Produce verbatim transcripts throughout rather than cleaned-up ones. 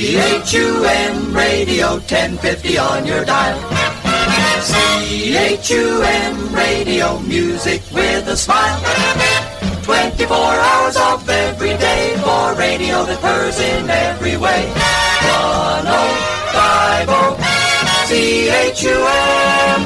C H U M Radio ten fifty on your dial. C H U M Radio, music with a smile. twenty-four hours of every day for radio that purrs in every way. one oh five oh C H U M.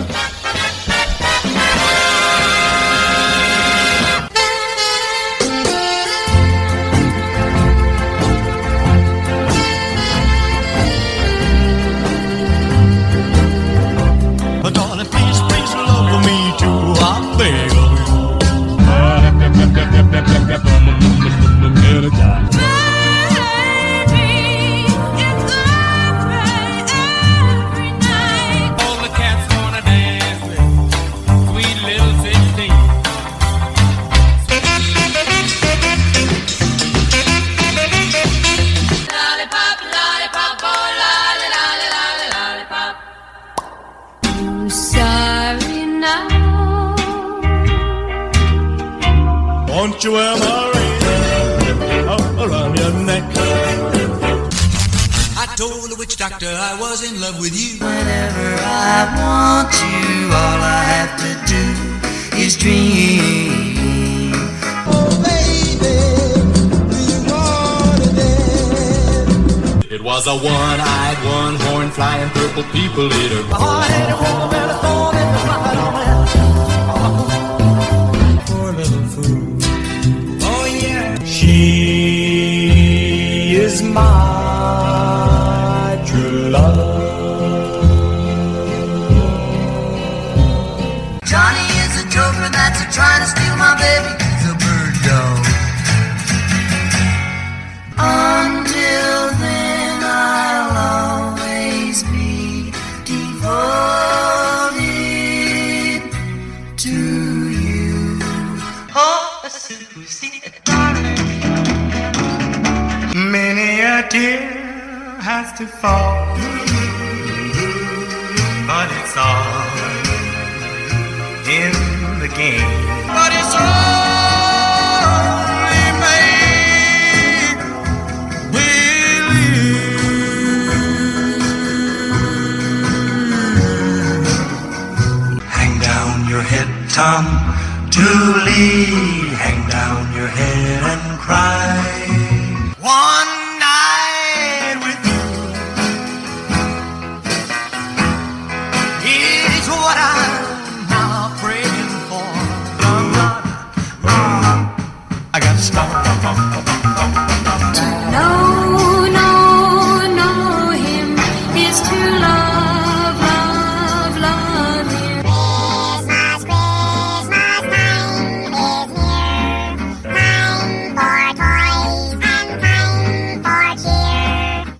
Darling, please, please love me too, I beg of you. Baby, it's alright every night. All the cats wanna dance with sweet little sixteen. Lollipop, lollipop, oh lolly, lolly, lolly, lollipop. I'm sorry now. Won't you wear my ring around your neck? I told the witch doctor I was in love with you. Whenever I want you, all I have to do is dream. Oh baby, do you wanna dance? It was a one-eyed, one-horn, flying purple people eater. Poor little fool. Oh yeah. She is my true love. Johnny is a joker that's a trying to steal my baby. He's a bird dog. Until then, I'll always be devoted to you. Oh, Susie, darling. Many a tear has to fall, but it's all in the game. But it's only make believe. Hang down your head, Tom Dooley. Hang down your head and cry. One night with you is what I'm now praying for. I got to stop.